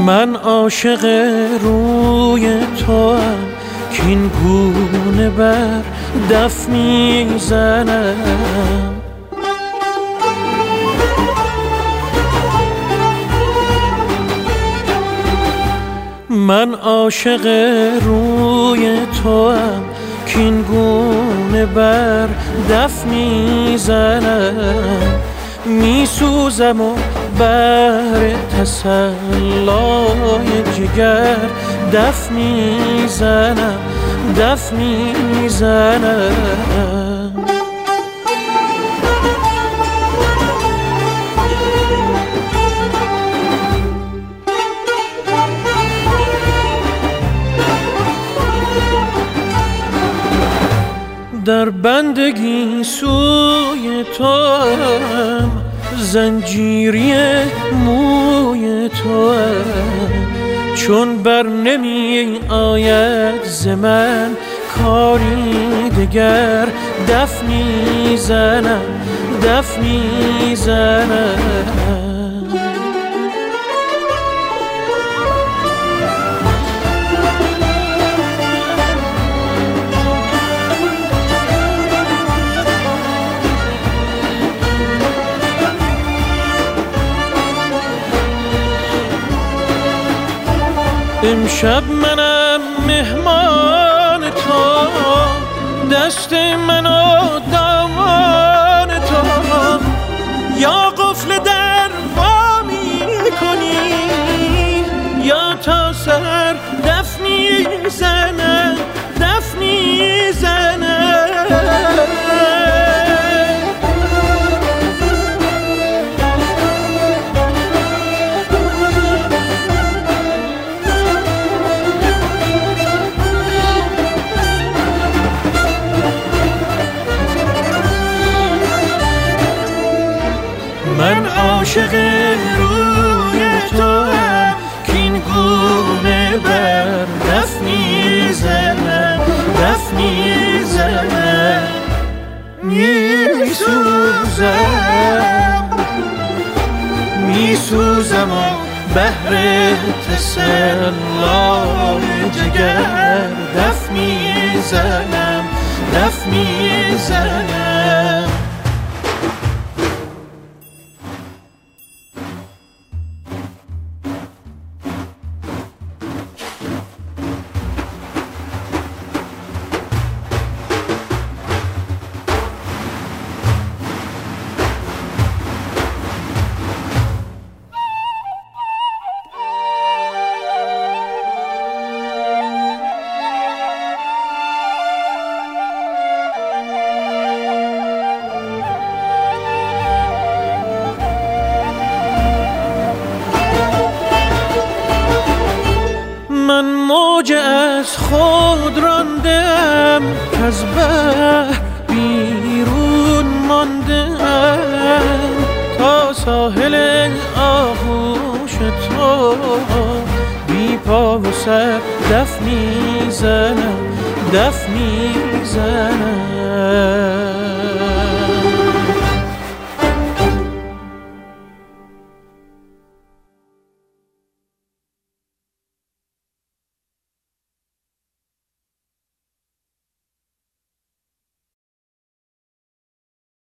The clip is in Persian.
من عاشق روی توام که این گونه بر دف میزنم. من عاشق روی توام که این گونه بر دف میزنم. میسوزم و بر تسلای جگر دف میزنم، دف میزنم. در بندگی سوی توام، زنجیری موی توام. چون بر نمی آید ز من کاری دگر دف میزنم، دف میزنم. امشب منم مهمان تو، دست منو دامان تو. یا قفل در وا میکنی یا تا سر دف میزنم، دف میزنم. من عاشق روی توام که این گونه بر دف میزنم، دف میزنم. میسوزم و بهر تسلای جگر دف میزنم، دف میزنم. من موج از خود راندم که از بحر بیرون ماندم. تا ساحل آغوش تو بی پا و سر دف میزنم، دف میزنم.